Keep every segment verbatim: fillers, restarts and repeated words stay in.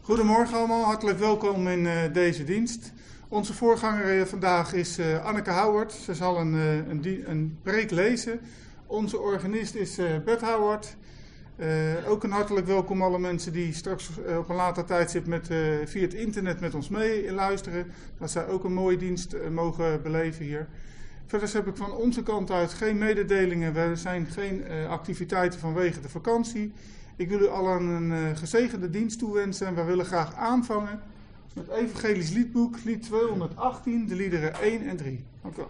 Goedemorgen allemaal, hartelijk welkom in uh, deze dienst. Onze voorganger uh, vandaag is uh, Anneke Howard. Ze zal een, uh, een, een preek lezen. Onze organist is uh, Bert Howard. Uh, ook een hartelijk welkom alle mensen die straks uh, op een later tijdstip met, uh, via het internet met ons mee luisteren. Dat zij ook een mooie dienst uh, mogen beleven hier. Verder heb ik van onze kant uit geen mededelingen. Er zijn geen uh, activiteiten vanwege de vakantie. Ik wil u allen een uh, gezegende dienst toewensen en wij willen graag aanvangen met het Evangelisch Liedboek, lied tweehonderdachttien, de liederen één en drie. Dank u wel.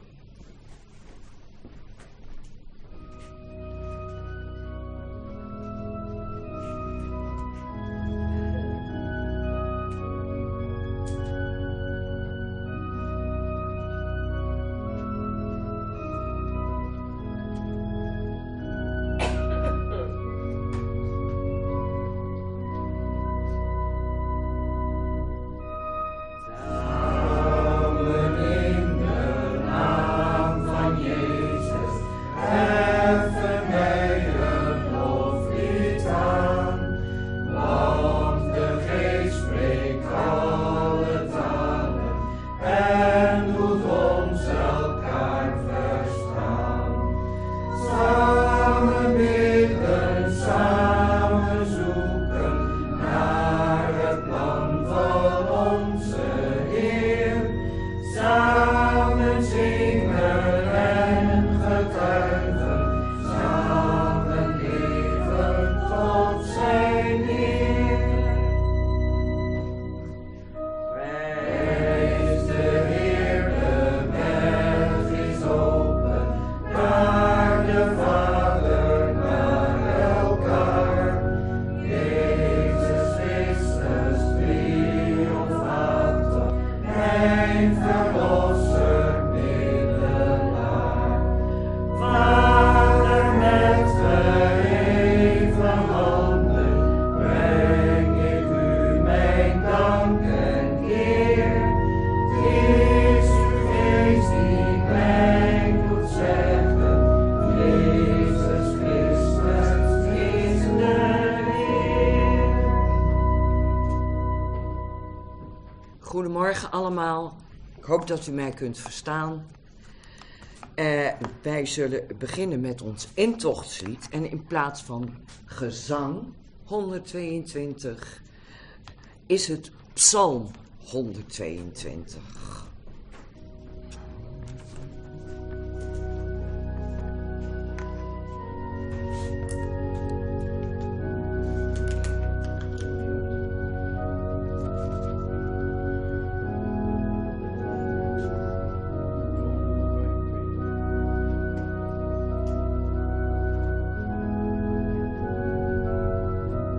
Goedemorgen allemaal. Ik hoop dat u mij kunt verstaan. Uh, wij zullen beginnen met ons intochtslied. En in plaats van gezang honderdtweeëntwintig is het psalm honderdtweeëntwintig.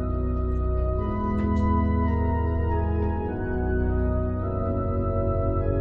Thank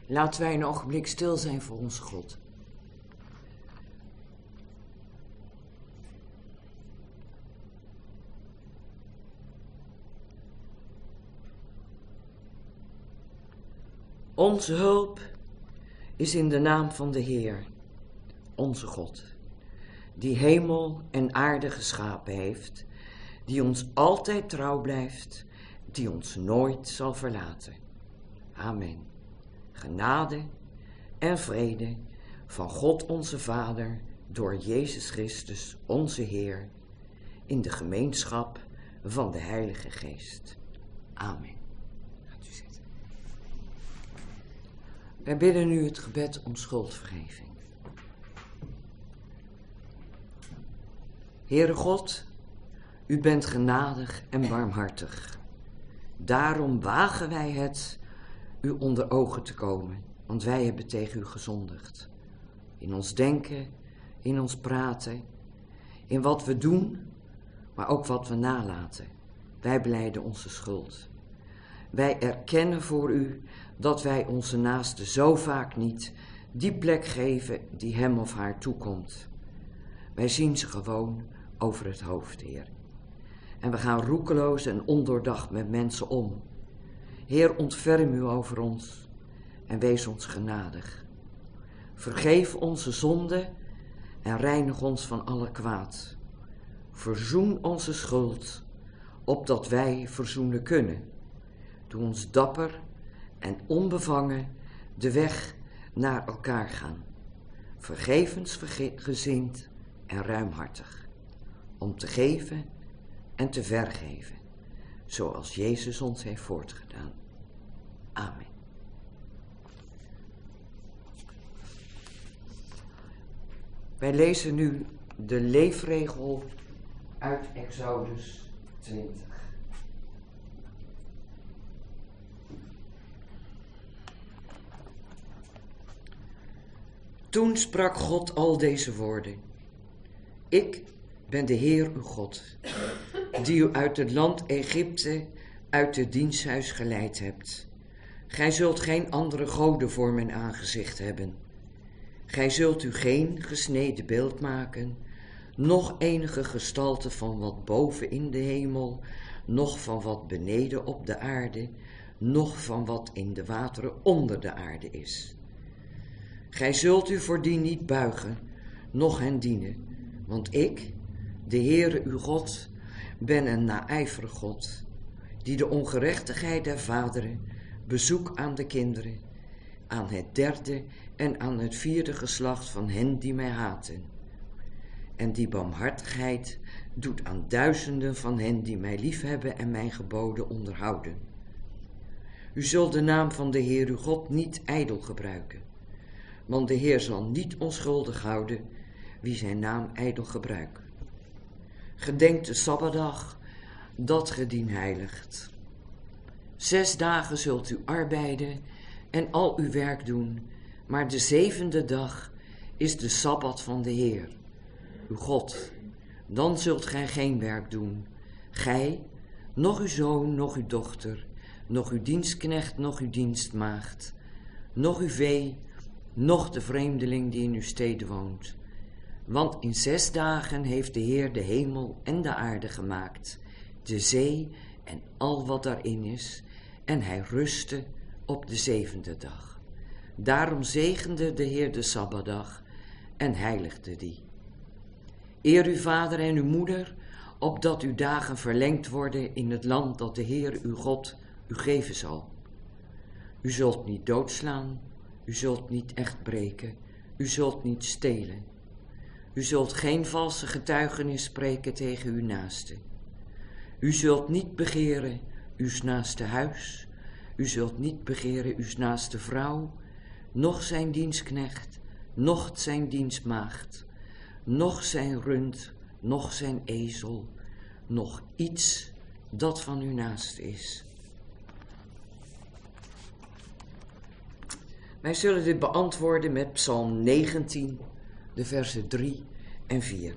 Laten wij een ogenblik stil zijn voor onze God. Onze hulp is in de naam van de Heer, onze God, die hemel en aarde geschapen heeft, die ons altijd trouw blijft, die ons nooit zal verlaten. Amen. Genade en vrede van God onze Vader, door Jezus Christus onze Heer, in de gemeenschap van de Heilige Geest. Amen. Gaat u zitten. Wij bidden nu het gebed om schuldvergeving. Heere God, u bent genadig en barmhartig. Daarom wagen wij het u onder ogen te komen, want wij hebben tegen u gezondigd. In ons denken, in ons praten, in wat we doen, maar ook wat we nalaten. Wij belijden onze schuld. Wij erkennen voor u dat wij onze naaste zo vaak niet die plek geven die hem of haar toekomt. Wij zien ze gewoon over het hoofd, Heer. En we gaan roekeloos en ondoordacht met mensen om. Heer, ontferm u over ons en wees ons genadig. Vergeef onze zonden en reinig ons van alle kwaad. Verzoen onze schuld, opdat wij verzoenen kunnen. Doe ons dapper en onbevangen de weg naar elkaar gaan. Vergevensgezind en ruimhartig. Om te geven en te vergeven, zoals Jezus ons heeft voortgedaan. Amen. Wij lezen nu de leefregel uit Exodus twintig. Toen sprak God al deze woorden. Ik ben de Heer uw God, die u uit het land Egypte, uit het diensthuis geleid hebt. Gij zult geen andere goden voor mijn aangezicht hebben. Gij zult u geen gesneden beeld maken, noch enige gestalte van wat boven in de hemel, noch van wat beneden op de aarde, noch van wat in de wateren onder de aarde is. Gij zult u voor die niet buigen, noch hen dienen, want ik, de Heere uw God, ben een naijverig God, die de ongerechtigheid der vaderen bezoek aan de kinderen, aan het derde en aan het vierde geslacht van hen die mij haten, en die barmhartigheid doet aan duizenden van hen die mij liefhebben en mijn geboden onderhouden. U zult de naam van de Heer uw God niet ijdel gebruiken, want de Heer zal niet onschuldig houden wie zijn naam ijdel gebruikt. Gedenkt de Sabbatdag, dat ge dien heiligt. Zes dagen zult u arbeiden en al uw werk doen, maar de zevende dag is de Sabbat van de Heer, uw God. Dan zult gij geen werk doen, gij, noch uw zoon, noch uw dochter, noch uw dienstknecht, noch uw dienstmaagd, noch uw vee, noch de vreemdeling die in uw steden woont. Want in zes dagen heeft de Heer de hemel en de aarde gemaakt, de zee en al wat daarin is, en hij rustte op de zevende dag. Daarom zegende de Heer de Sabbatdag en heiligde die. Eer uw vader en uw moeder, opdat uw dagen verlengd worden in het land dat de Heer uw God u geven zal. U zult niet doodslaan, u zult niet echt breken, u zult niet stelen. U zult geen valse getuigenis spreken tegen uw naaste. U zult niet begeren uw naaste huis, u zult niet begeren uw naaste vrouw, noch zijn dienstknecht, noch zijn dienstmaagd, noch zijn rund, noch zijn ezel, noch iets dat van uw naaste is. Wij zullen dit beantwoorden met Psalm negentien, de versen drie en vier.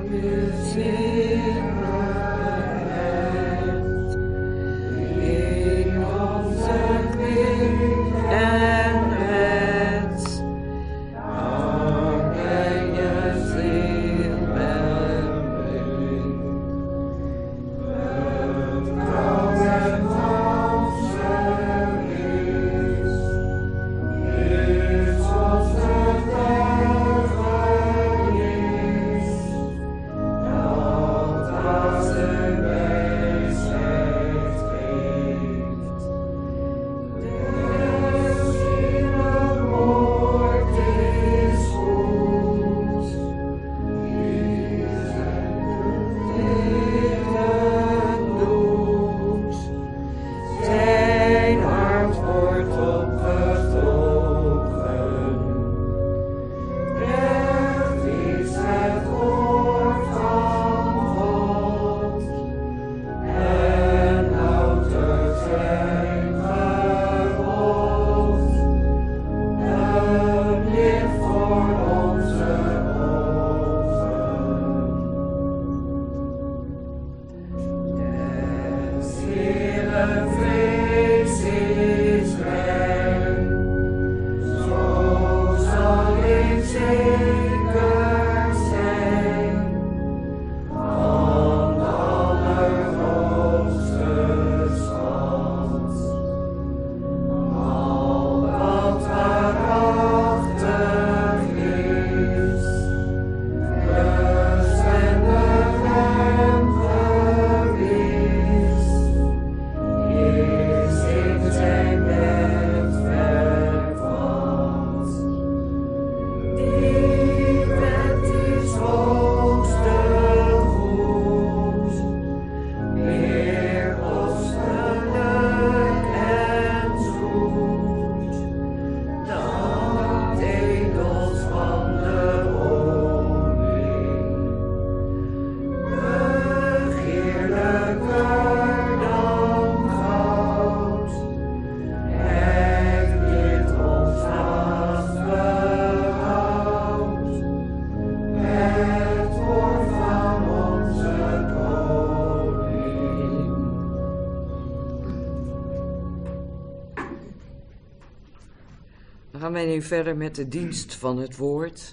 Dan gaan wij nu verder met de dienst van het woord.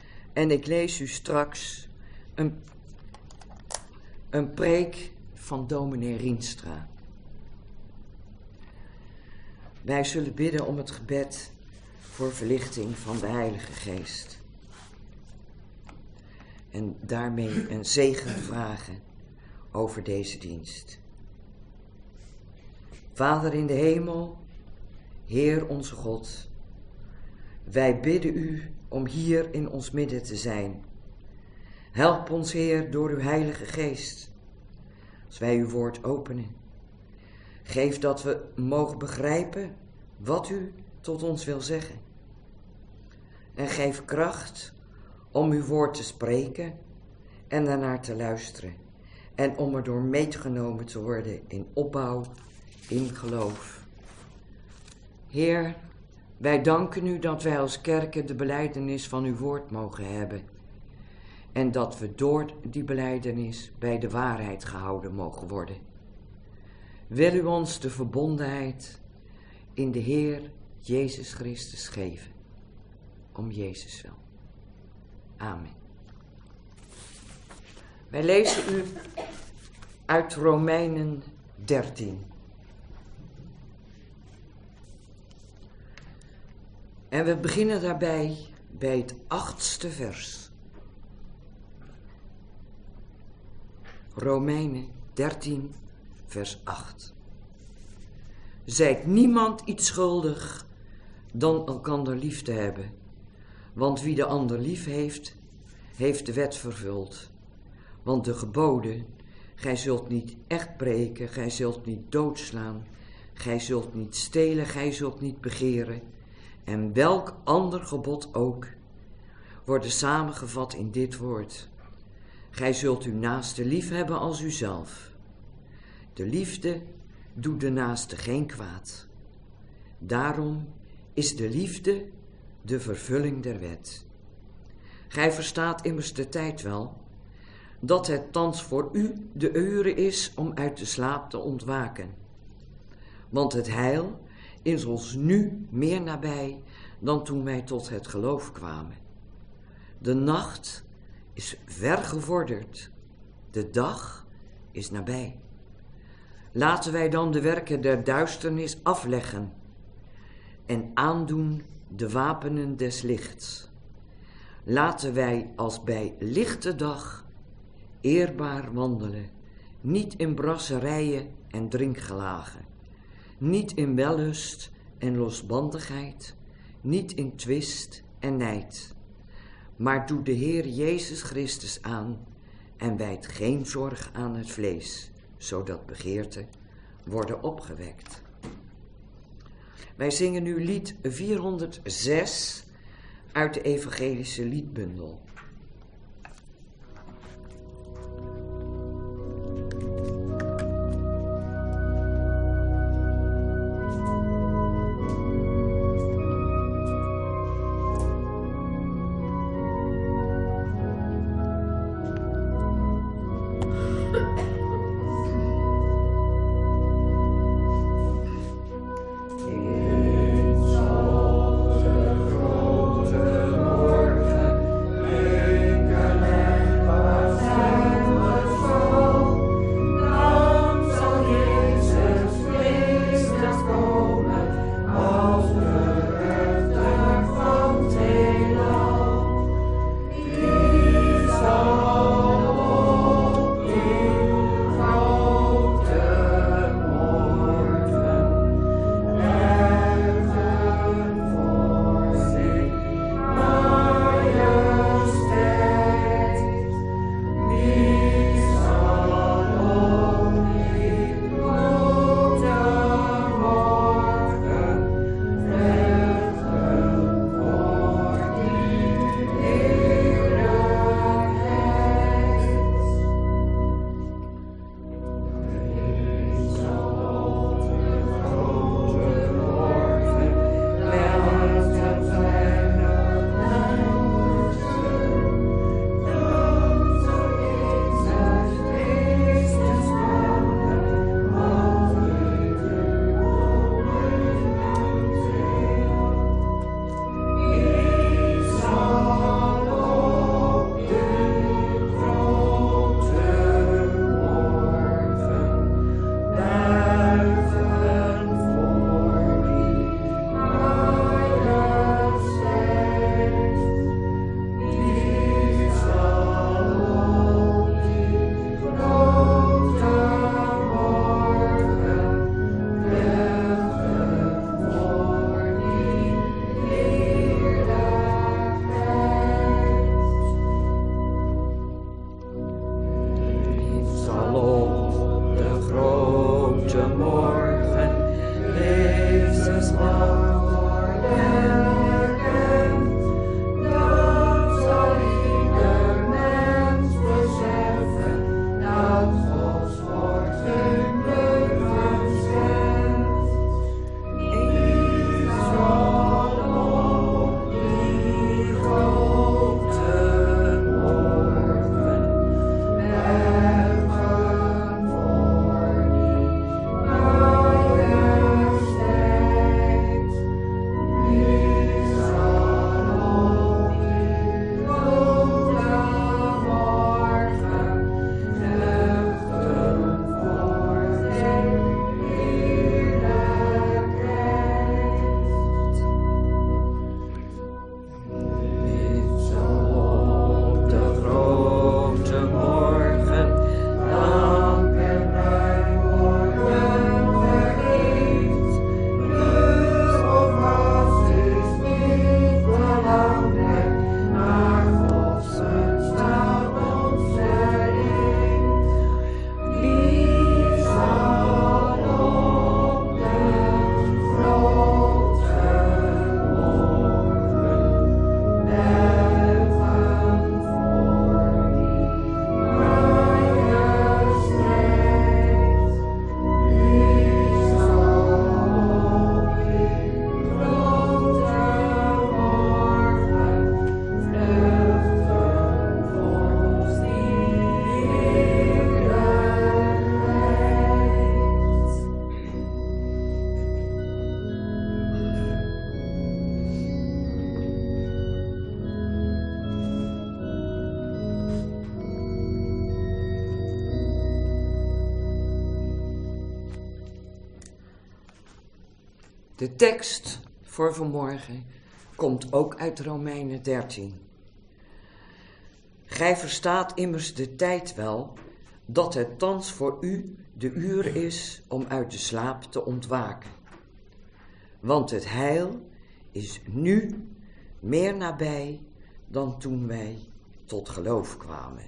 En ik lees u straks een, een preek van dominee Rienstra. Wij zullen bidden om het gebed voor verlichting van de Heilige Geest. En daarmee een zegen vragen over deze dienst. Vader in de hemel, Heer onze God, wij bidden u om hier in ons midden te zijn. Help ons, Heer, door uw Heilige Geest, als wij uw woord openen. Geef dat we mogen begrijpen wat u tot ons wil zeggen. En geef kracht om uw woord te spreken en daarnaar te luisteren. En om er door meegenomen te worden in opbouw, in geloof. Heer, wij danken u dat wij als kerken de belijdenis van uw woord mogen hebben. En dat we door die belijdenis bij de waarheid gehouden mogen worden. Wil u ons de verbondenheid in de Heer Jezus Christus geven. Om Jezus wil. Amen. Wij lezen u uit Romeinen dertien. En we beginnen daarbij bij het achtste vers. Romeinen dertien, vers acht. Zijt niemand iets schuldig dan elkander lief te hebben. Want wie de ander lief heeft, heeft de wet vervuld. Want de geboden, gij zult niet echt breken, gij zult niet doodslaan, gij zult niet stelen, gij zult niet begeren. En welk ander gebod ook, worden samengevat in dit woord. Gij zult uw naaste lief hebben als uzelf. De liefde doet de naaste geen kwaad. Daarom is de liefde de vervulling der wet. Gij verstaat immers de tijd wel, dat het thans voor u de uren is om uit de slaap te ontwaken. Want het heil is ons nu meer nabij dan toen wij tot het geloof kwamen. De nacht is ver gevorderd, de dag is nabij. Laten wij dan de werken der duisternis afleggen en aandoen de wapenen des lichts. Laten wij als bij lichte dag eerbaar wandelen, niet in brasserijen en drinkgelagen, niet in wellust en losbandigheid, niet in twist en nijd. Maar doe de Heer Jezus Christus aan en wijd geen zorg aan het vlees, zodat begeerten worden opgewekt. Wij zingen nu lied vierhonderdzes uit de evangelische liedbundel. In zo'n grote morgen De tekst voor vanmorgen komt ook uit Romeinen dertien. Gij verstaat immers de tijd wel, dat het thans voor u de uur is om uit de slaap te ontwaken. Want het heil is nu meer nabij dan toen wij tot geloof kwamen.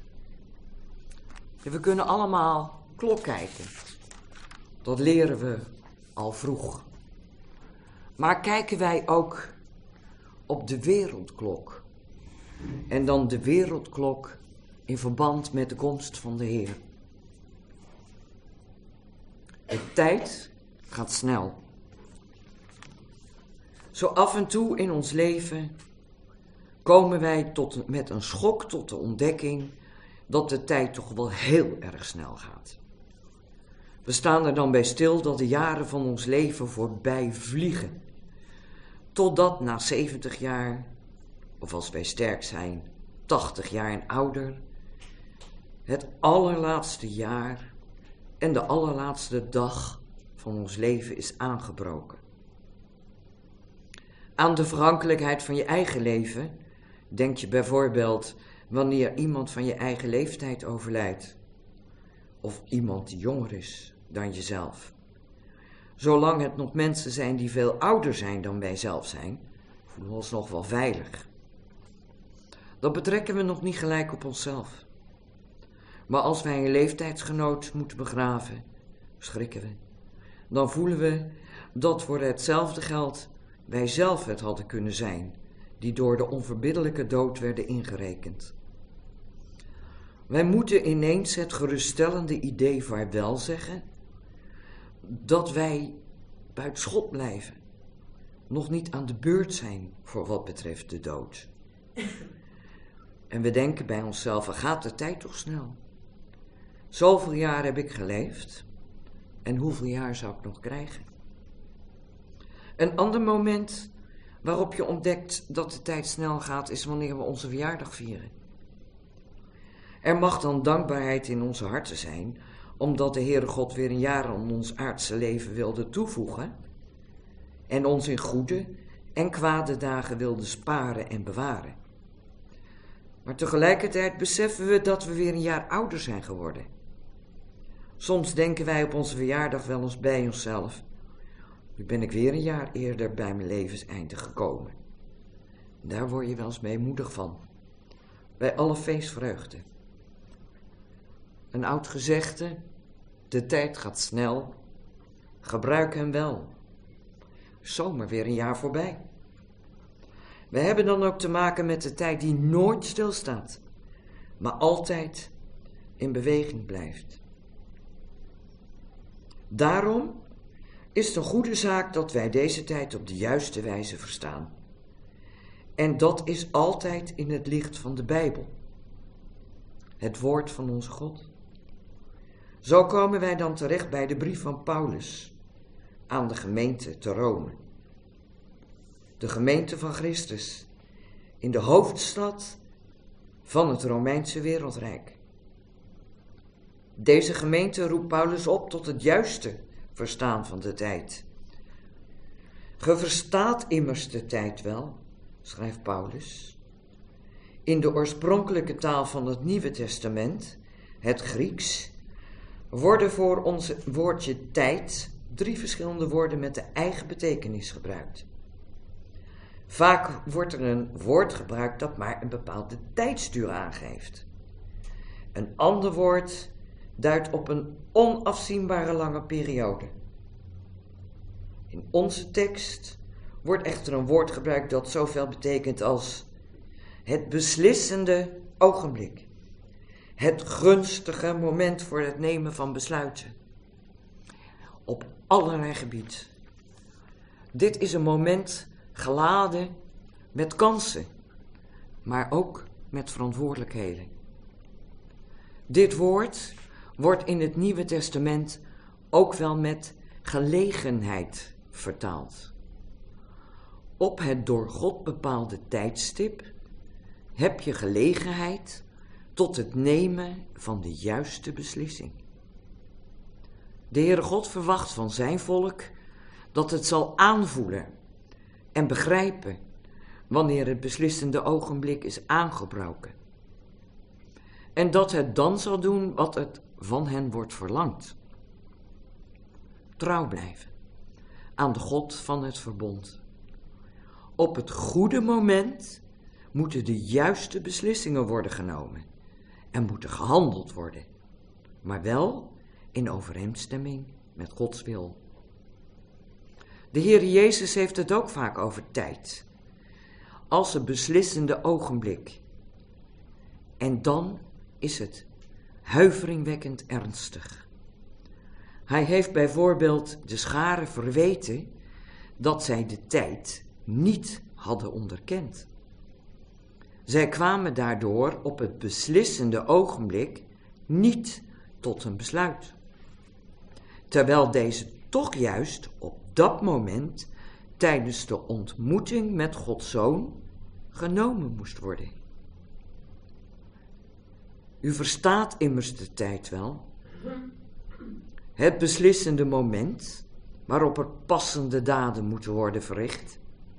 We kunnen allemaal klok kijken. Dat leren we al vroeg. Maar kijken wij ook op de wereldklok? En dan de wereldklok in verband met de komst van de Heer. De tijd gaat snel. Zo af en toe in ons leven komen wij tot, met een schok tot de ontdekking dat de tijd toch wel heel erg snel gaat. We staan er dan bij stil dat de jaren van ons leven voorbij vliegen. Totdat na zeventig jaar, of als wij sterk zijn, tachtig jaar en ouder, het allerlaatste jaar en de allerlaatste dag van ons leven is aangebroken. Aan de vergankelijkheid van je eigen leven denk je bijvoorbeeld wanneer iemand van je eigen leeftijd overlijdt. Of iemand die jonger is dan jezelf. Zolang het nog mensen zijn die veel ouder zijn dan wij zelf zijn, voelen we ons nog wel veilig. Dat betrekken we nog niet gelijk op onszelf. Maar als wij een leeftijdsgenoot moeten begraven, schrikken we. Dan voelen we dat voor hetzelfde geld wij zelf het hadden kunnen zijn, die door de onverbiddelijke dood werden ingerekend. Wij moeten ineens het geruststellende idee vaarwel zeggen, dat wij buiten schot blijven, nog niet aan de beurt zijn voor wat betreft de dood. En we denken bij onszelf, gaat de tijd toch snel? Zoveel jaar heb ik geleefd en hoeveel jaar zou ik nog krijgen? Een ander moment waarop je ontdekt dat de tijd snel gaat is wanneer we onze verjaardag vieren. Er mag dan dankbaarheid in onze harten zijn, omdat de Heere God weer een jaar aan ons aardse leven wilde toevoegen en ons in goede en kwade dagen wilde sparen en bewaren. Maar tegelijkertijd beseffen we dat we weer een jaar ouder zijn geworden. Soms denken wij op onze verjaardag wel eens bij onszelf, nu ben ik weer een jaar eerder bij mijn levenseinde gekomen. Daar word je wel eens meemoedig van, bij alle feestvreugde. Een oud gezegde, de tijd gaat snel, gebruik hem wel. Zomaar weer een jaar voorbij. We hebben dan ook te maken met de tijd die nooit stilstaat, maar altijd in beweging blijft. Daarom is het een goede zaak dat wij deze tijd op de juiste wijze verstaan. En dat is altijd in het licht van de Bijbel, het woord van onze God. Zo komen wij dan terecht bij de brief van Paulus aan de gemeente te Rome. De gemeente van Christus in de hoofdstad van het Romeinse wereldrijk. Deze gemeente roept Paulus op tot het juiste verstaan van de tijd. Ge verstaat immers de tijd wel, schrijft Paulus. In de oorspronkelijke taal van het Nieuwe Testament, het Grieks, worden voor ons woordje tijd drie verschillende woorden met de eigen betekenis gebruikt. Vaak wordt er een woord gebruikt dat maar een bepaalde tijdsduur aangeeft. Een ander woord duidt op een onafzienbare lange periode. In onze tekst wordt echter een woord gebruikt dat zoveel betekent als het beslissende ogenblik. Het gunstige moment voor het nemen van besluiten. Op allerlei gebieden. Dit is een moment geladen met kansen, maar ook met verantwoordelijkheden. Dit woord wordt in het Nieuwe Testament ook wel met gelegenheid vertaald. Op het door God bepaalde tijdstip heb je gelegenheid tot het nemen van de juiste beslissing. De Heere God verwacht van zijn volk dat het zal aanvoelen en begrijpen wanneer het beslissende ogenblik is aangebroken. En dat het dan zal doen wat het van hen wordt verlangd. Trouw blijven aan de God van het verbond. Op het goede moment moeten de juiste beslissingen worden genomen en moeten gehandeld worden, maar wel in overeenstemming met Gods wil. De Heer Jezus heeft het ook vaak over tijd, als een beslissende ogenblik. En dan is het huiveringwekkend ernstig. Hij heeft bijvoorbeeld de scharen verweten dat zij de tijd niet hadden onderkend. Zij kwamen daardoor op het beslissende ogenblik niet tot een besluit, terwijl deze toch juist op dat moment tijdens de ontmoeting met Gods Zoon genomen moest worden. U verstaat immers de tijd wel. Het beslissende moment waarop er passende daden moeten worden verricht.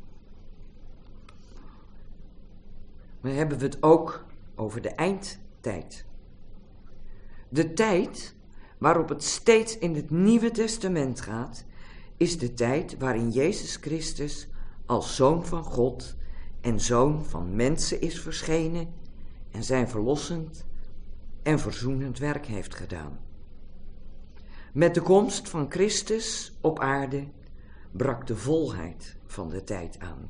Maar hebben we het ook over de eindtijd. De tijd waarop het steeds in het Nieuwe Testament gaat, is de tijd waarin Jezus Christus als Zoon van God en Zoon van mensen is verschenen en zijn verlossend en verzoenend werk heeft gedaan. Met de komst van Christus op aarde brak de volheid van de tijd aan.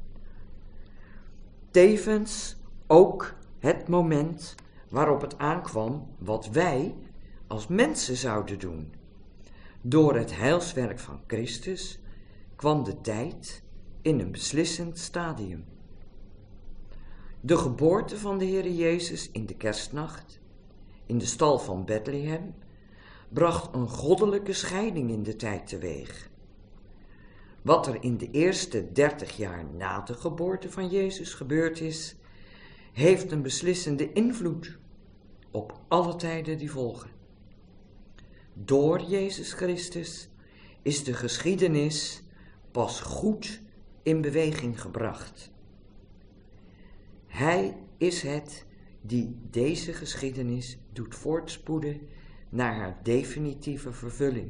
Tevens ook het moment waarop het aankwam wat wij als mensen zouden doen. Door het heilswerk van Christus kwam de tijd in een beslissend stadium. De geboorte van de Heere Jezus in de kerstnacht, in de stal van Bethlehem, bracht een goddelijke scheiding in de tijd teweeg. Wat er in de eerste dertig jaar na de geboorte van Jezus gebeurd is, heeft een beslissende invloed op alle tijden die volgen. Door Jezus Christus is de geschiedenis pas goed in beweging gebracht. Hij is het die deze geschiedenis doet voortspoeden naar haar definitieve vervulling.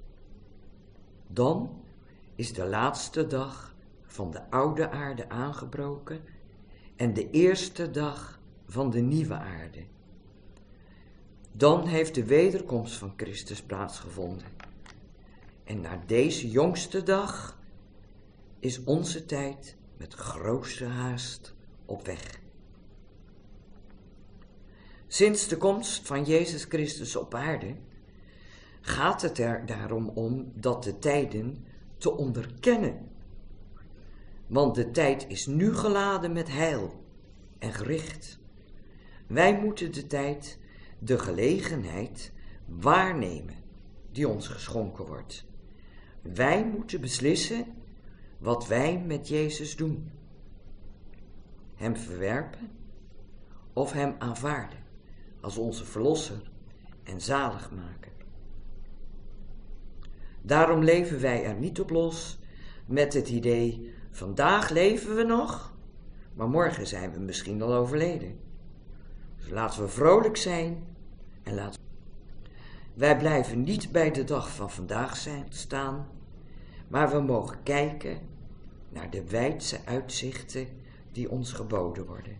Dan is de laatste dag van de oude aarde aangebroken en de eerste dag van de nieuwe aarde. Dan heeft de wederkomst van Christus plaatsgevonden. En naar deze jongste dag is onze tijd met grootste haast op weg. Sinds de komst van Jezus Christus op aarde gaat het er daarom om dat de tijden te onderkennen. Want de tijd is nu geladen met heil en gericht. Wij moeten de tijd, de gelegenheid waarnemen die ons geschonken wordt. Wij moeten beslissen wat wij met Jezus doen. Hem verwerpen of hem aanvaarden als onze verlosser en zaligmaker. Daarom leven wij er niet op los met het idee, vandaag leven we nog, maar morgen zijn we misschien al overleden. Dus laten we vrolijk zijn en laten we... Wij blijven niet bij de dag van vandaag zijn, staan, maar we mogen kijken naar de wijdse uitzichten die ons geboden worden.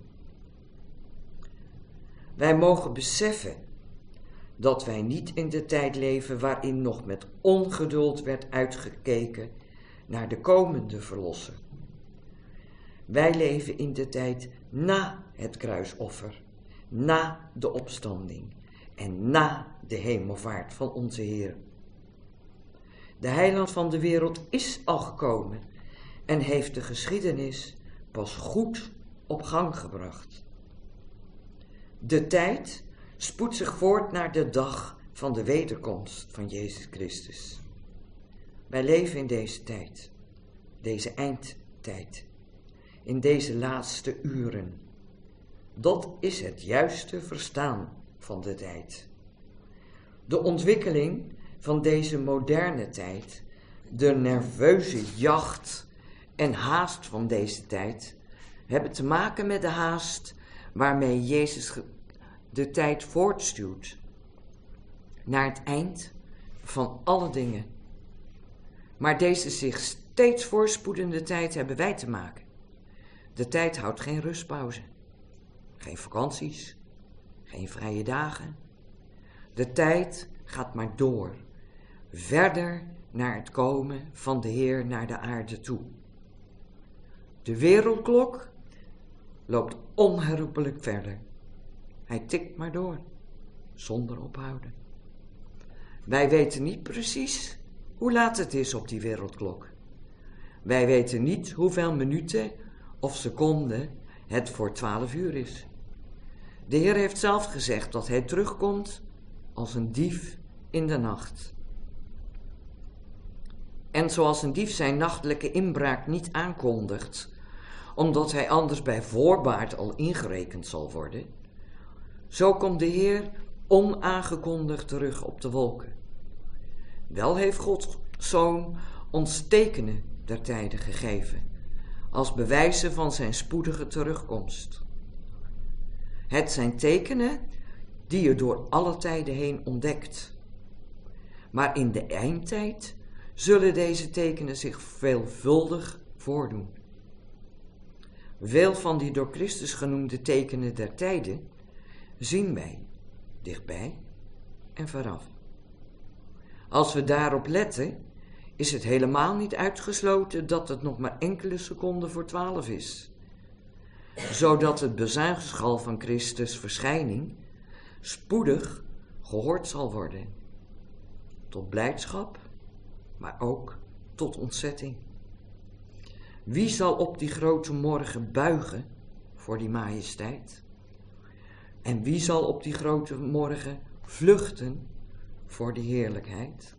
Wij mogen beseffen dat wij niet in de tijd leven waarin nog met ongeduld werd uitgekeken naar de komende verlosser. Wij leven in de tijd na het kruisoffer, na de opstanding en na de hemelvaart van onze Heer. De heiland van de wereld is al gekomen en heeft de geschiedenis pas goed op gang gebracht. De tijd spoedt zich voort naar de dag van de wederkomst van Jezus Christus. Wij leven in deze tijd, deze eindtijd, in deze laatste uren. Dat is het juiste verstaan van de tijd. De ontwikkeling van deze moderne tijd De nerveuze jacht en haast van deze tijd hebben te maken met de haast waarmee Jezus de tijd voortstuwt naar het eind van alle dingen. Maar deze zich steeds voorspoedende tijd hebben wij te maken. De tijd houdt geen rustpauze, geen vakanties, geen vrije dagen. De tijd gaat maar door, verder naar het komen van de Heer naar de aarde toe. De wereldklok loopt onherroepelijk verder. Hij tikt maar door, zonder ophouden. Wij weten niet precies hoe laat het is op die wereldklok. Wij weten niet hoeveel minuten of seconden het voor twaalf uur is. De Heer heeft zelf gezegd dat hij terugkomt als een dief in de nacht. En zoals een dief zijn nachtelijke inbraak niet aankondigt, omdat hij anders bij voorbaat al ingerekend zal worden, zo komt de Heer onaangekondigd terug op de wolken. Wel heeft Gods Zoon ons tekenen der tijden gegeven, als bewijzen van zijn spoedige terugkomst. Het zijn tekenen die je door alle tijden heen ontdekt. Maar in de eindtijd zullen deze tekenen zich veelvuldig voordoen. Veel van die door Christus genoemde tekenen der tijden zien wij dichtbij en veraf. Als we daarop letten, is het helemaal niet uitgesloten dat het nog maar enkele seconden voor twaalf is, zodat het bezuinschal van Christus' verschijning spoedig gehoord zal worden, tot blijdschap, maar ook tot ontzetting. Wie zal op die grote morgen buigen voor die majesteit? En wie zal op die grote morgen vluchten voor die heerlijkheid?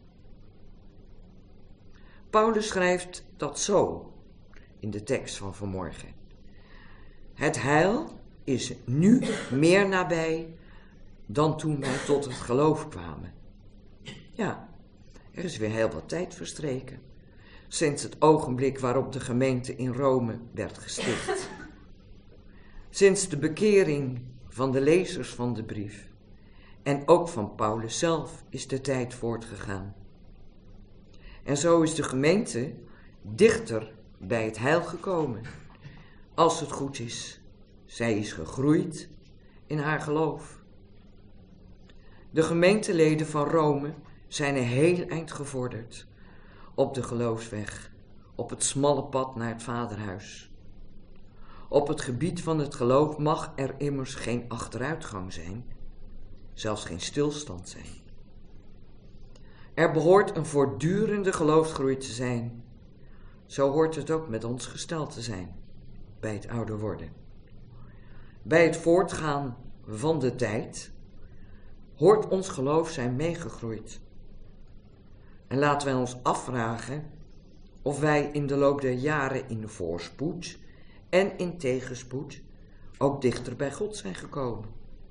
Paulus schrijft dat zo in de tekst van vanmorgen. Het heil is nu meer nabij dan toen wij tot het geloof kwamen. Ja, er is weer heel wat tijd verstreken sinds het ogenblik waarop de gemeente in Rome werd gesticht. Sinds de bekering van de lezers van de brief en ook van Paulus zelf is de tijd voortgegaan. En zo is de gemeente dichter bij het heil gekomen. Als het goed is, zij is gegroeid in haar geloof. De gemeenteleden van Rome zijn een heel eind gevorderd op de geloofsweg, op het smalle pad naar het Vaderhuis. Op het gebied van het geloof mag er immers geen achteruitgang zijn, zelfs geen stilstand zijn. Er behoort een voortdurende geloofsgroei te zijn. Zo hoort het ook met ons gesteld te zijn, bij het ouder worden. Bij het voortgaan van de tijd hoort ons geloof zijn meegegroeid. En laten wij ons afvragen of wij in de loop der jaren in voorspoed en in tegenspoed ook dichter bij God zijn gekomen.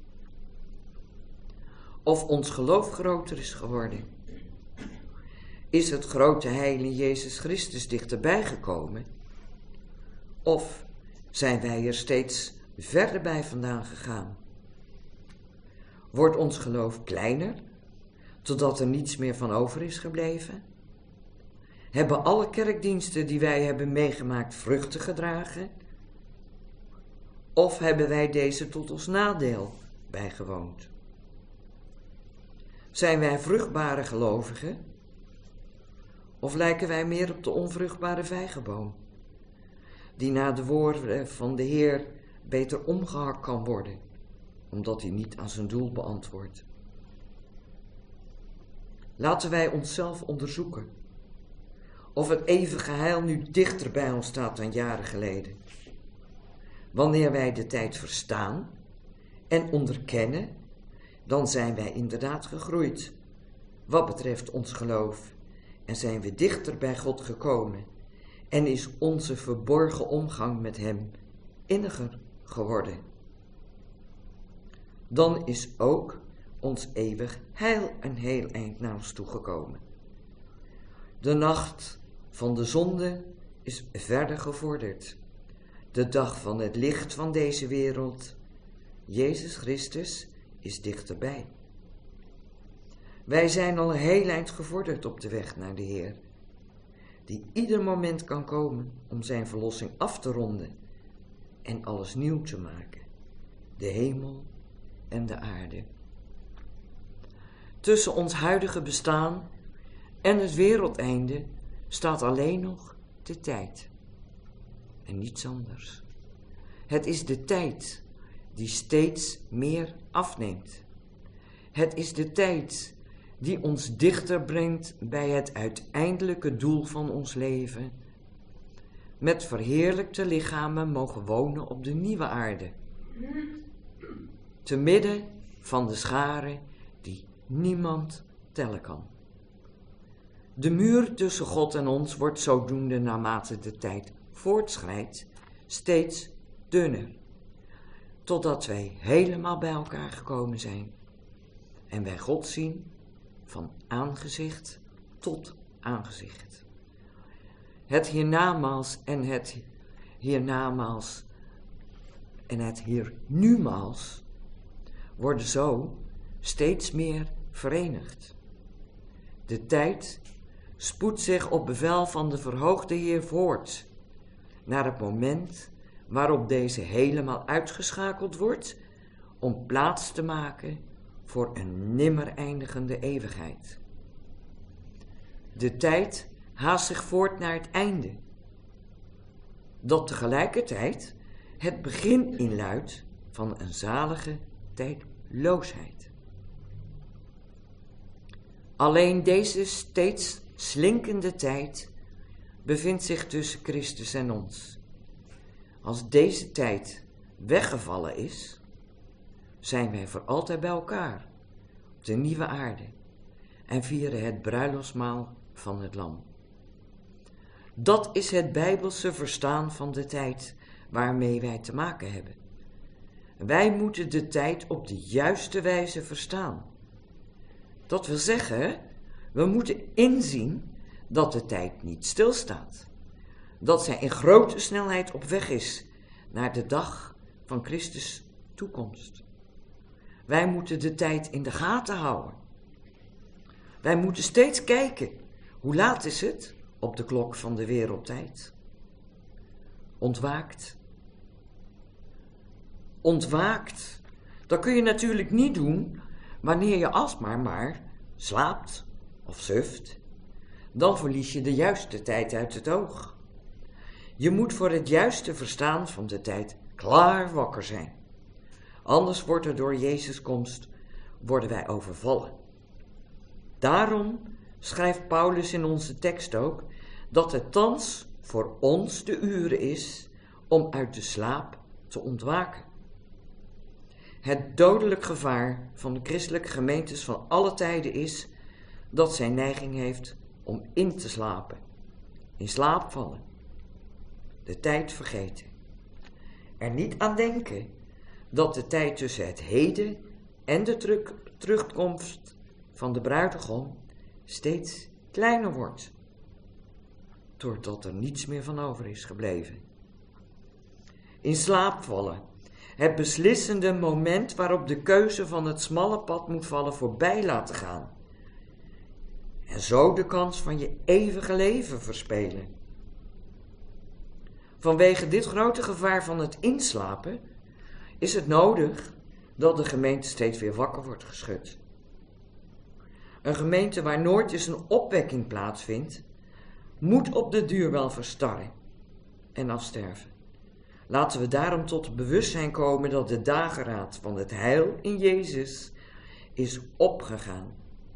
Of ons geloof groter is geworden. Is het grote heil in Jezus Christus dichterbij gekomen? Of zijn wij er steeds verder bij vandaan gegaan? Wordt ons geloof kleiner, totdat er niets meer van over is gebleven? Hebben alle kerkdiensten die wij hebben meegemaakt vruchten gedragen? Of hebben wij deze tot ons nadeel bijgewoond? Zijn wij vruchtbare gelovigen? Of lijken wij meer op de onvruchtbare vijgenboom, die na de woorden van de Heer beter omgehakt kan worden, omdat hij niet aan zijn doel beantwoordt? Laten wij onszelf onderzoeken of het eeuwige heil nu dichter bij ons staat dan jaren geleden. Wanneer wij de tijd verstaan en onderkennen, dan zijn wij inderdaad gegroeid wat betreft ons geloof en zijn we dichter bij God gekomen en is onze verborgen omgang met Hem inniger geworden. Dan is ook ons eeuwig heil een heel eind naar ons toegekomen. De nacht van de zonde is verder gevorderd. De dag van het licht van deze wereld, Jezus Christus, is dichterbij. Wij zijn al een heel eind gevorderd op de weg naar de Heer, die ieder moment kan komen om zijn verlossing af te ronden en alles nieuw te maken, de hemel en de aarde. Tussen ons huidige bestaan en het wereldeinde staat alleen nog de tijd en niets anders. Het is de tijd die steeds meer afneemt. Het is de tijd die ons dichter brengt bij het uiteindelijke doel van ons leven. Met verheerlijkte lichamen mogen wonen op de nieuwe aarde. Te midden van de schare die niemand tellen kan. De muur tussen God en ons wordt zodoende naarmate de tijd voortschrijdt steeds dunner. Totdat wij helemaal bij elkaar gekomen zijn. En wij God zien van aangezicht tot aangezicht. Het hiernamaals en het hiernamaals en het hiernumaals worden zo steeds meer verenigd. De tijd spoedt zich op bevel van de verhoogde Heer voort, naar het moment waarop deze helemaal uitgeschakeld wordt om plaats te maken voor een nimmer eindigende eeuwigheid. De tijd haast zich voort naar het einde, dat tegelijkertijd het begin inluidt van een zalige tijdloosheid. Alleen deze steeds slinkende tijd bevindt zich tussen Christus en ons. Als deze tijd weggevallen is, zijn wij voor altijd bij elkaar op de nieuwe aarde en vieren het bruiloftsmaal van het Lam. Dat is het Bijbelse verstaan van de tijd waarmee wij te maken hebben. Wij moeten de tijd op de juiste wijze verstaan. Dat wil zeggen, we moeten inzien dat de tijd niet stilstaat. Dat zij in grote snelheid op weg is naar de dag van Christus' toekomst. Wij moeten de tijd in de gaten houden. Wij moeten steeds kijken, hoe laat is het op de klok van de wereldtijd? Ontwaakt. Ontwaakt. Dat kun je natuurlijk niet doen wanneer je alsmaar maar slaapt of suft. Dan verlies je de juiste tijd uit het oog. Je moet voor het juiste verstaan van de tijd klaar wakker zijn. Anders wordt er door Jezus' komst worden wij overvallen. Daarom schrijft Paulus in onze tekst ook dat het thans voor ons de uren is om uit de slaap te ontwaken. Het dodelijk gevaar van de christelijke gemeentes van alle tijden is dat zij neiging heeft om in te slapen, in slaap vallen, de tijd vergeten. Er niet aan denken dat de tijd tussen het heden en de terug, terugkomst van de bruidegom steeds kleiner wordt, doordat er niets meer van over is gebleven. In slaap vallen, het beslissende moment waarop de keuze van het smalle pad moet vallen voorbij laten gaan. En zo de kans van je eeuwige leven verspelen. Vanwege dit grote gevaar van het inslapen is het nodig dat de gemeente steeds weer wakker wordt geschud. Een gemeente waar nooit eens een opwekking plaatsvindt, moet op de duur wel verstarren en afsterven. Laten we daarom tot het bewustzijn komen dat de dageraad van het heil in Jezus is opgegaan.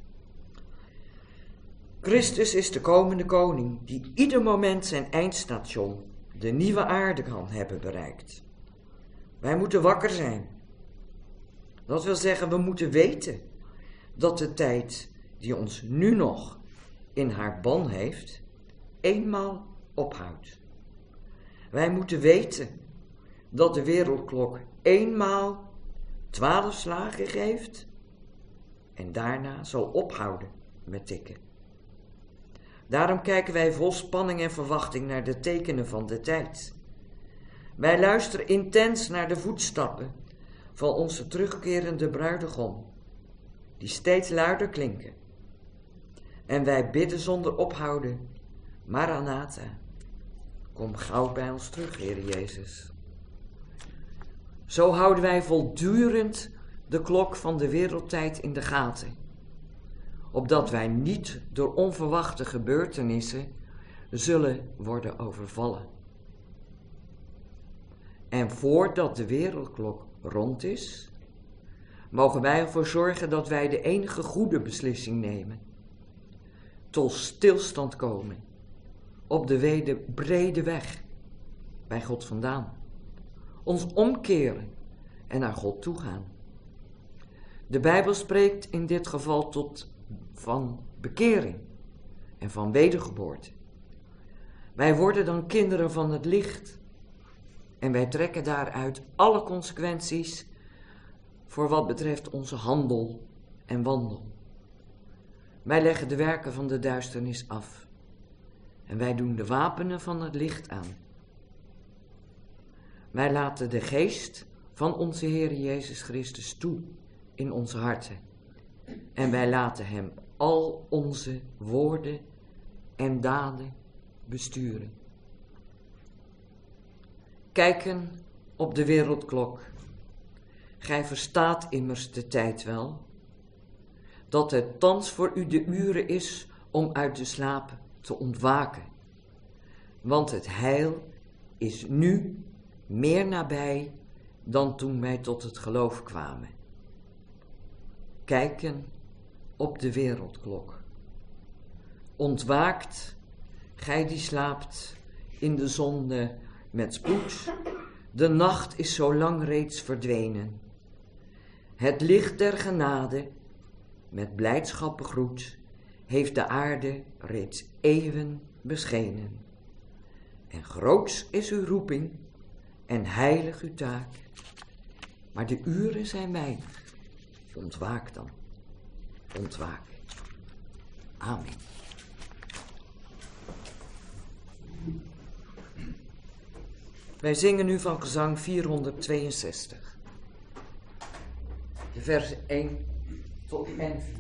Christus is de komende koning die ieder moment zijn eindstation, de nieuwe aarde, kan hebben bereikt. Wij moeten wakker zijn. Dat wil zeggen, we moeten weten dat de tijd die ons nu nog in haar ban heeft, eenmaal ophoudt. Wij moeten weten dat de wereldklok eenmaal twaalf slagen geeft en daarna zal ophouden met tikken. Daarom kijken wij vol spanning en verwachting naar de tekenen van de tijd. Wij luisteren intens naar de voetstappen van onze terugkerende bruidegom, die steeds luider klinken. En wij bidden zonder ophouden, Maranatha, kom gauw bij ons terug, Heer Jezus. Zo houden wij voortdurend de klok van de wereldtijd in de gaten, opdat wij niet door onverwachte gebeurtenissen zullen worden overvallen. En voordat de wereldklok rond is, mogen wij ervoor zorgen dat wij de enige goede beslissing nemen, tot stilstand komen op de wede brede weg bij God vandaan, ons omkeren en naar God toe gaan. De Bijbel spreekt in dit geval tot van bekering en van wedergeboorte. Wij worden dan kinderen van het licht en wij trekken daaruit alle consequenties voor wat betreft onze handel en wandel. Wij leggen de werken van de duisternis af en wij doen de wapenen van het licht aan. Wij laten de geest van onze Heer Jezus Christus toe in onze harten en wij laten hem al onze woorden en daden besturen. Kijken op de wereldklok. Gij verstaat immers de tijd wel, dat het thans voor u de uren is om uit de slaap te ontwaken. Want het heil is nu meer nabij dan toen wij tot het geloof kwamen. Kijken op de wereldklok. Ontwaakt, gij die slaapt in de zonde met spoed. De nacht is zo lang reeds verdwenen. Het licht der genade, met blijdschap begroet, heeft de aarde reeds eeuwen beschenen. En groots is uw roeping en heilig uw taak. Maar de uren zijn weinig. Ontwaak dan. Ontwaak. Amen. Wij zingen nu van gezang vierhonderdtweeënzestig. De versen één tot en vier.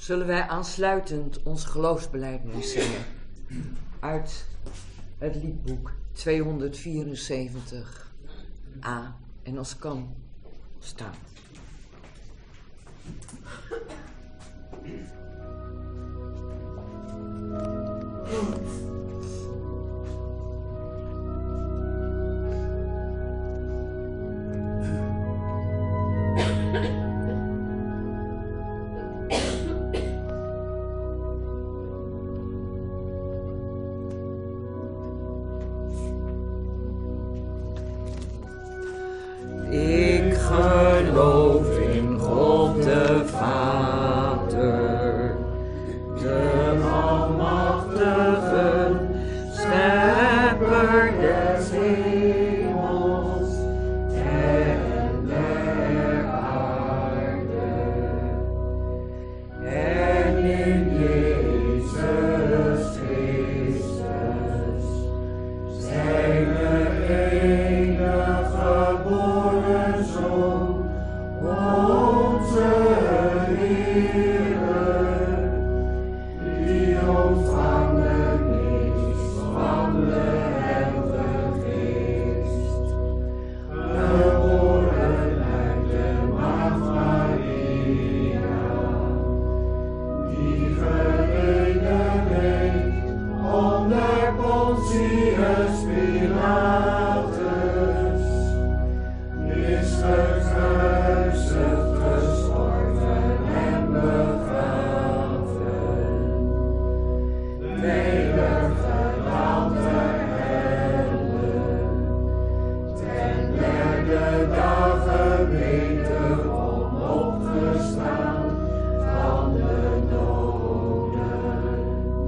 zullen wij aansluitend ons geloofsbelijdenis zingen uit het liedboek tweehonderdvierenzeventig a en als kan staan. Ik geloof in God de Vader, de Almachtige, Schepper des hemels en der aarde, en in Jezus Christus, zijn enige geboren Zoon, onze Heere, die ontvangen is van de Heilige Geest, geboren uit de Maagd Maria, die geleden heeft onder Pontius Pilatus, is gekruisigd, gestorven en begraven, nedergedaald ter helle, ten derde dagen wederom opgestaan van de doden,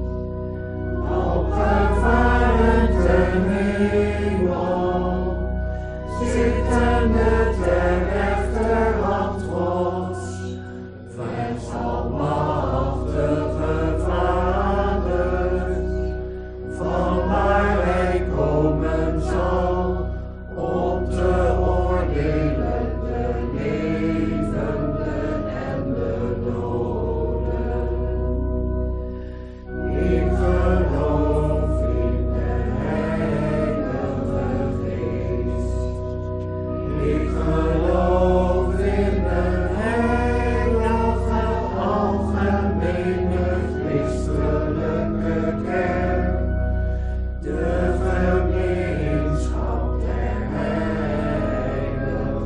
opgevaren ten hemel, zittende ter rechterhand Gods, van almachtige Vader, vanwaar hij komen zal om te oordelen de levenden en de doden. Ik geloof in de Heilige Geest. Ik geloof in de heilige, algemene, christelijke kerk, de gemeenschap der heiligen,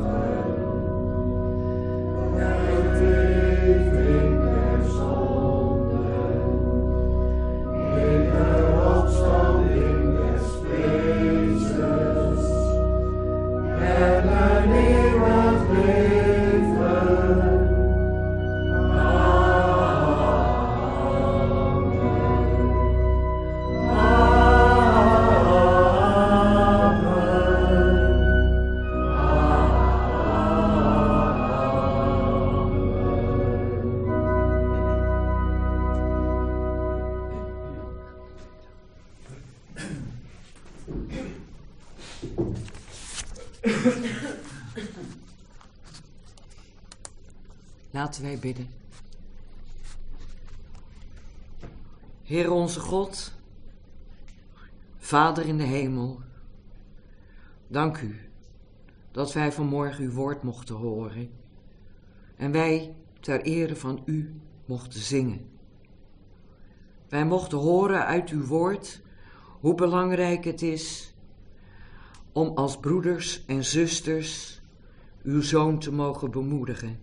de vergeving der zonden, in de opstanding des vleeselijks, en een eeuwig leven. Laten wij bidden. Heer onze God, Vader in de hemel, dank u dat wij vanmorgen uw woord mochten horen en wij ter ere van u mochten zingen. Wij mochten horen uit uw woord hoe belangrijk het is om als broeders en zusters uw zoon te mogen bemoedigen.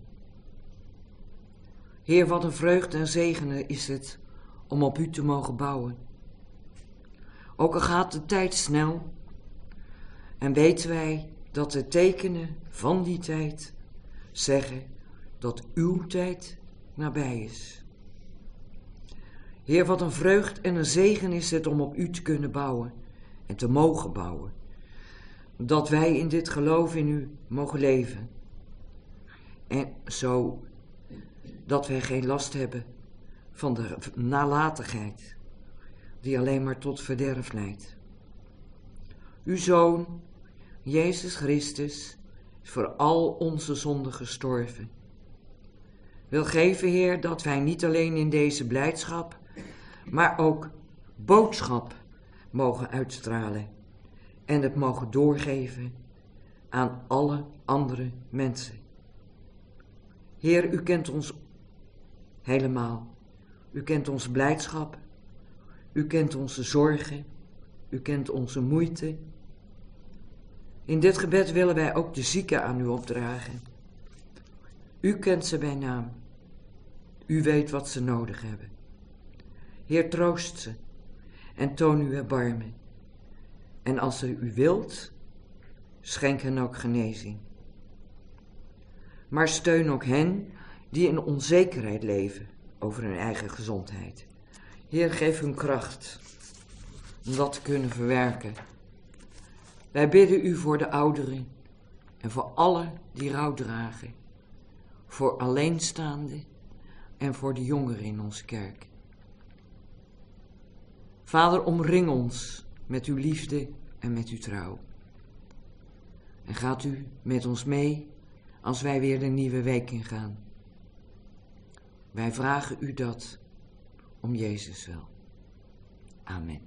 Heer, wat een vreugde en zegen is het om op u te mogen bouwen. Ook al gaat de tijd snel en weten wij dat de tekenen van die tijd zeggen dat uw tijd nabij is. Heer, wat een vreugd en een zegen is het om op u te kunnen bouwen en te mogen bouwen. Dat wij in dit geloof in u mogen leven. En zo dat wij geen last hebben van de nalatigheid die alleen maar tot verderf leidt. Uw Zoon, Jezus Christus, is voor al onze zonden gestorven. wil geven, Heer, dat wij niet alleen in deze blijdschap, maar ook boodschap mogen uitstralen en het mogen doorgeven aan alle andere mensen. Heer, u kent ons helemaal. U kent onze blijdschap, u kent onze zorgen, u kent onze moeite. In dit gebed willen wij ook de zieken aan u opdragen. U kent ze bij naam. U weet wat ze nodig hebben. Heer, troost ze en toon uw erbarmen. En als u u wilt, schenk hen ook genezing. Maar steun ook hen die in onzekerheid leven over hun eigen gezondheid. Heer, geef hun kracht om dat te kunnen verwerken. Wij bidden u voor de ouderen en voor allen die rouw dragen, voor alleenstaanden en voor de jongeren in onze kerk. Vader, omring ons met uw liefde en met uw trouw. En gaat u met ons mee als wij weer de nieuwe week ingaan. Wij vragen u dat om Jezus wil. Amen.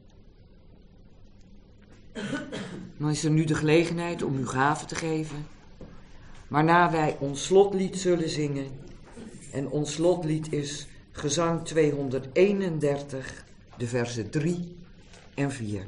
Dan is er nu de gelegenheid om uw gaven te geven, waarna wij ons slotlied zullen zingen. En ons slotlied is gezang tweehonderdeenendertig, de versen drie en vier.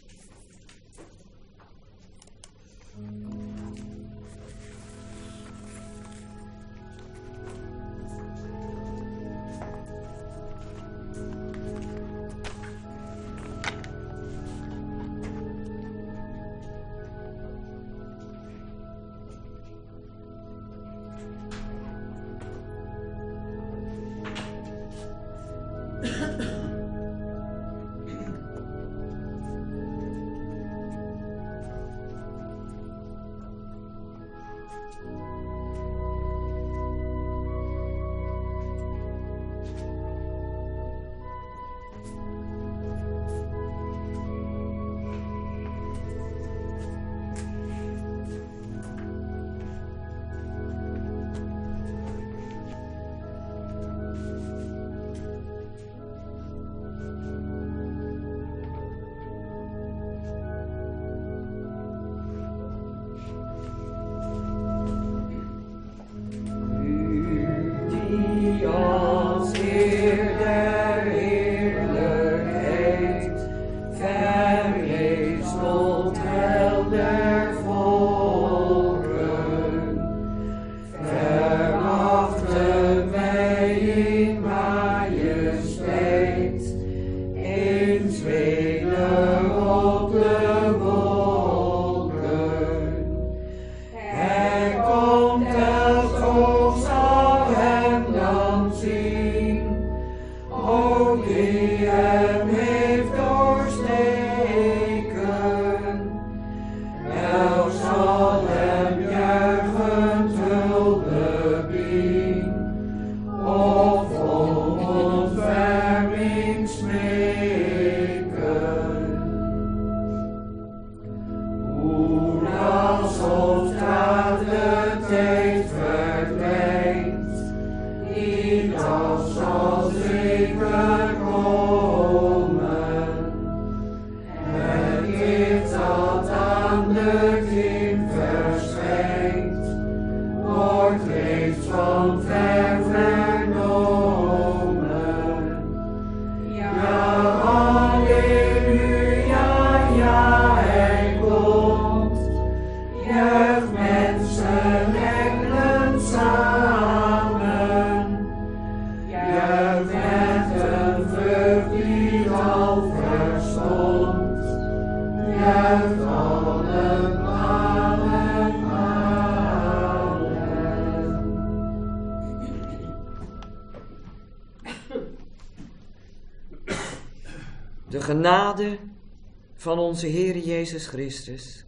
De genade van onze Heer Jezus Christus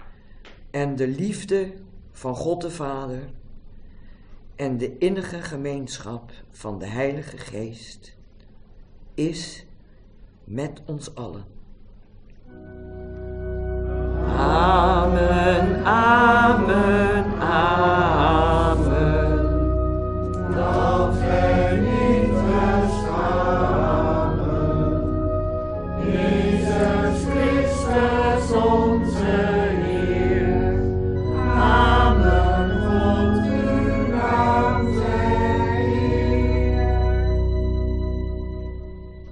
en de liefde van God de Vader en de innige gemeenschap van de Heilige Geest is met ons allen. Amen, amen.